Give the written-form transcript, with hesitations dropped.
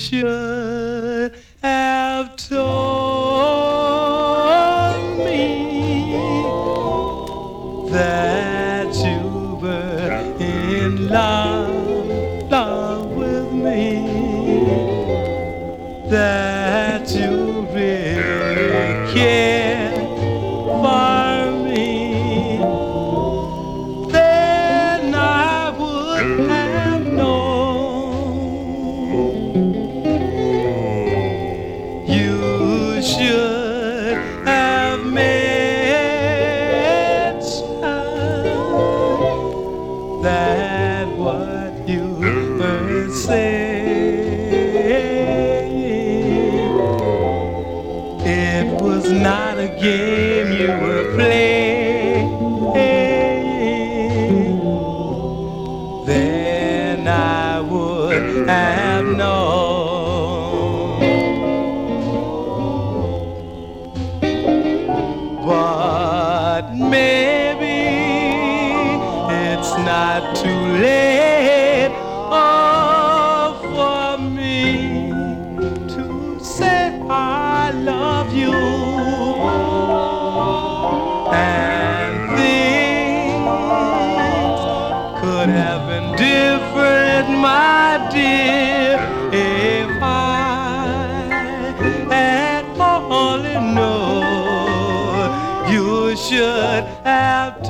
should have told me that you were in love with me, that you really cared for me. Then I would have known. You should have made sure that what you were saying, it was not a game you were playing. Then I would have known. But maybe it's not too late, oh, for me to say I love you. And things could have been different, my dear, if I had only known. You should have